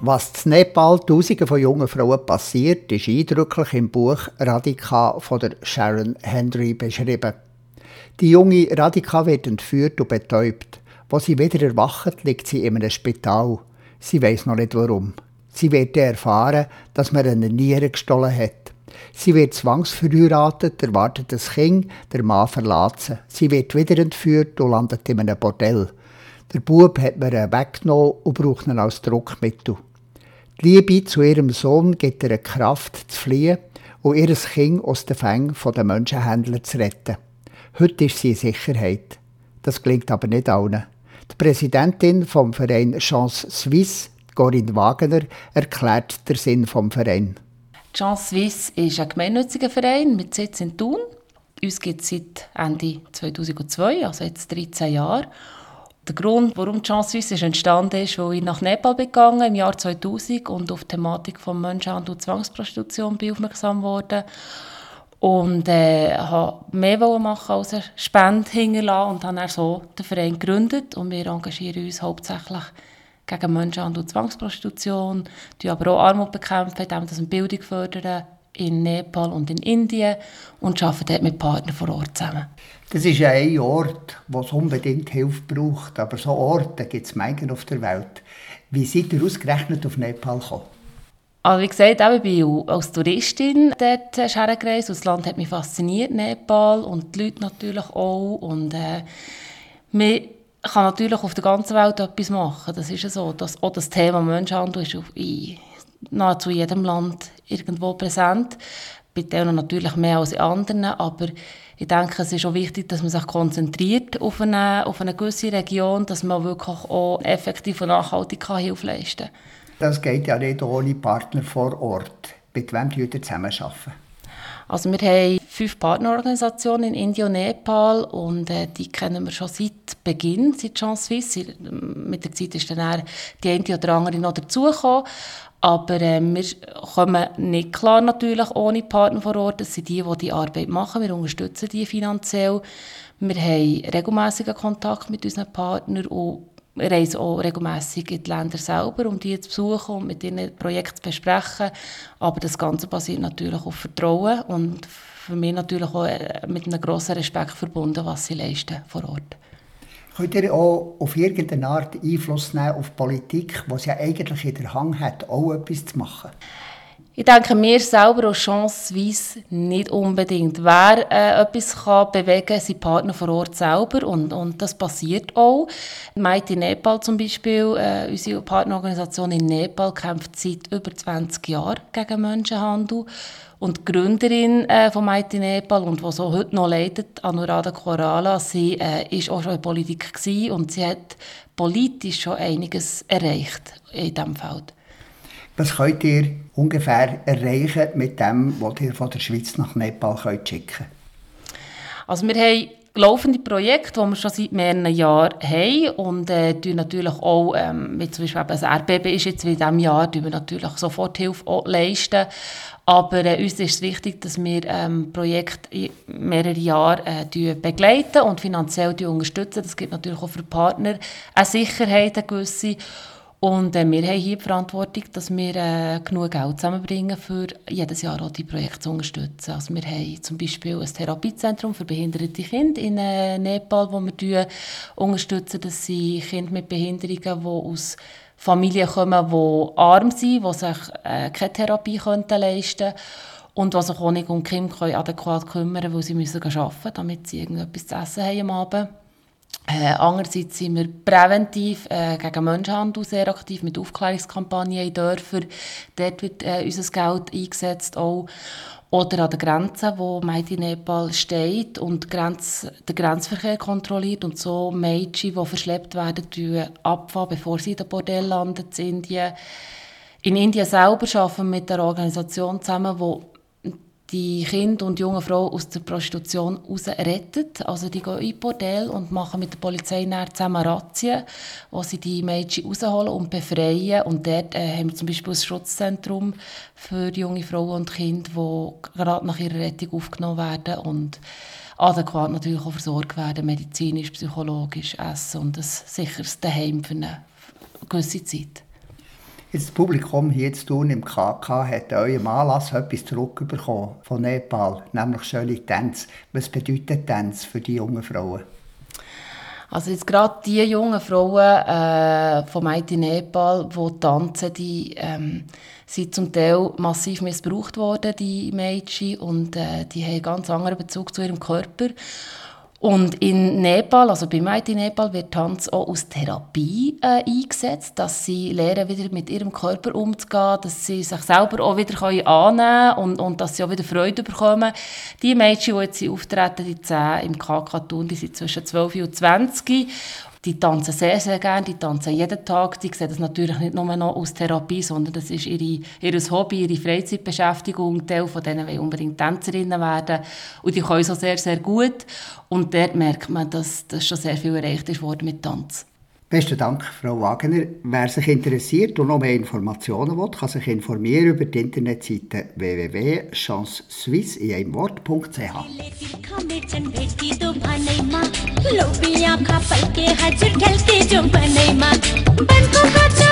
Was in Nepal Tausenden von jungen Frauen passiert, ist eindrücklich im Buch «Radika» von der Sharon Hendry beschrieben. Die junge Radika wird entführt und betäubt. Als sie wieder erwacht, liegt sie in einem Spital. Sie weiss noch nicht warum. Sie wird erfahren, dass man eine Niere gestohlen hat. Sie wird zwangsverheiratet, erwartet ein Kind, der Mann verlässt sie. Sie wird wieder entführt und landet in einem Bordell. Der Bub hat man weggenommen und braucht ihn als Druckmittel. Die Liebe zu ihrem Sohn gibt ihr Kraft zu fliehen und ihr Kind aus den Fängen der Menschenhändler zu retten. Heute ist sie in Sicherheit. Das gelingt aber nicht allen. Die Präsidentin vom Verein Chance Suisse, Corinne Wagner, erklärt den Sinn des Vereins. Chance Suisse ist ein gemeinnütziger Verein mit Sitz in Thun. Uns gibt es seit Ende 2002, also jetzt 13 Jahre. Der Grund, warum die Chance Suisse entstanden ist, weil ich nach Nepal gegangen im Jahr 2000 und auf die Thematik von Menschenhandel und Zwangsprostitution bin aufmerksam wurde und wollte mehr machen als eine Spende hinterlassen und habe dann so den Verein gegründet und wir engagieren uns hauptsächlich gegen Menschenhandel und Zwangsprostitution, die aber auch Armut bekämpfen, indem wir Bildung fördern in Nepal und in Indien und arbeiten dort mit Partnern vor Ort zusammen. Das ist ja ein Ort, wo es unbedingt Hilfe braucht, aber so Orte gibt es Mengen auf der Welt. Wie seid ihr ausgerechnet auf Nepal gekommen? Also wie gesagt, ich bin als Touristin dort hergereist. Das Land hat mich fasziniert, Nepal, und die Leute natürlich auch. Und man kann natürlich auf der ganzen Welt etwas machen. Das ist ja so. Auch das Thema Menschenhandel ist in nahezu jedem Land irgendwo präsent. Bei denen natürlich mehr als in anderen, aber ich denke, es ist auch wichtig, dass man sich konzentriert auf eine gewisse Region, dass man wirklich auch effektiv und nachhaltig Hilfe leisten kann. Das geht ja nicht ohne Partner vor Ort. Mit wem arbeiten ihr zusammen? Also wir haben 5 Partnerorganisationen in Indien und Nepal und die kennen wir schon seit Beginn, seit Chance Suisse. Mit der Zeit ist dann die eine oder andere noch dazugekommen. Aber wir kommen nicht klar natürlich ohne Partner vor Ort. Das sind die Arbeit machen. Wir unterstützen die finanziell. Wir haben regelmässigen Kontakt mit unseren Partnern und reisen auch regelmässig in die Länder selber, um die zu besuchen und mit ihnen Projekte zu besprechen. Aber das Ganze basiert natürlich auf Vertrauen und für mich natürlich auch mit einem grossen Respekt verbunden, was sie leisten vor Ort. Könnt ihr auch auf irgendeine Art Einfluss nehmen auf die Politik, die es ja eigentlich in der Hand hat, auch etwas zu machen? Ich denke, wir selber als Chance Suisse nicht unbedingt. Wer etwas bewegen kann, sind Partner vor Ort selber und das passiert auch. Mighty Nepal zum Beispiel, unsere Partnerorganisation in Nepal, kämpft seit über 20 Jahren gegen Menschenhandel. Und die Gründerin von Mighty Nepal und die so heute noch leitet, Anuradha Koirala, sie ist auch schon in Politik gewesen und sie hat politisch schon einiges erreicht in diesem Feld. Was könnt ihr ungefähr erreichen mit dem, was ihr von der Schweiz nach Nepal schicken könnt? Also wir haben laufende Projekte, die wir schon seit mehreren Jahren haben und natürlich auch, wie zum Beispiel das Erdbeben ist jetzt in diesem Jahr, wir natürlich Soforthilfe auch leisten. Aber uns ist es wichtig, dass wir Projekte mehrere Jahre begleiten und finanziell unterstützen. Das gibt natürlich auch für Partner eine Sicherheit, eine gewisse. Und wir haben hier die Verantwortung, dass wir genug Geld zusammenbringen, für jedes Jahr auch die Projekte zu unterstützen. Also wir haben zum Beispiel ein Therapiezentrum für behinderte Kinder in Nepal, wo wir unterstützen. Das sind Kinder mit Behinderungen, die aus Familien kommen, die arm sind, die sich keine Therapie leisten können und die sich auch nicht um die Kinder adäquat kümmern, weil sie arbeiten müssen, damit sie irgendetwas zu essen haben am Abend. Andererseits sind wir präventiv gegen Menschenhandel sehr aktiv mit Aufklärungskampagnen in Dörfern. Dort wird unser Geld eingesetzt auch. Oder an der Grenze, wo Mighty Nepal steht und den Grenzverkehr kontrolliert und so Mädchen, die verschleppt werden, abfahren, bevor sie in den Bordell landen in Indien. In Indien selber arbeiten wir mit einer Organisation zusammen, die die Kinder und junge Frauen aus der Prostitution raus rettet. Also die gehen in Bordell und machen mit der Polizei zusammen Razzien, wo sie die Mädchen rausholen und befreien. Und dort haben wir zum Beispiel ein Schutzzentrum für junge Frauen und Kinder, die gerade nach ihrer Rettung aufgenommen werden und adäquat natürlich auch versorgt werden, medizinisch, psychologisch, Essen und ein sicheres Daheim für eine gewisse Zeit. Jetzt das Publikum hier zu Thun im KK hat eurem Anlass etwas zurückbekommen von Nepal, nämlich schöne Tänze. Was bedeutet Tanz für die jungen Frauen? Also jetzt gerade die jungen Frauen vom IT Nepal, die tanzen, die sind zum Teil massiv missbraucht worden, die Mädchen, und die haben einen ganz anderen Bezug zu ihrem Körper. Und in Nepal, also beim IT Nepal, wird Tanz auch als Therapie eingesetzt, dass sie lernen, wieder mit ihrem Körper umzugehen, dass sie sich selber auch wieder annehmen können und dass sie auch wieder Freude bekommen. Die Mädchen, die jetzt auftreten, die 10 im KK Thun, die sind zwischen 12 und 20. Die tanzen sehr, sehr gerne, die tanzen jeden Tag. Die sehen das natürlich nicht nur noch als Therapie, sondern das ist ihr Hobby, ihre Freizeitbeschäftigung. Teil von denen wollen unbedingt Tänzerinnen werden. Und die können so sehr, sehr gut. Und dort merkt man, dass schon sehr viel erreicht ist worden mit Tanz. Besten Dank, Frau Wagener. Wer sich interessiert und noch mehr Informationen will, kann sich informieren über die Internetseite www.chancesuisse in einem Wort.ch.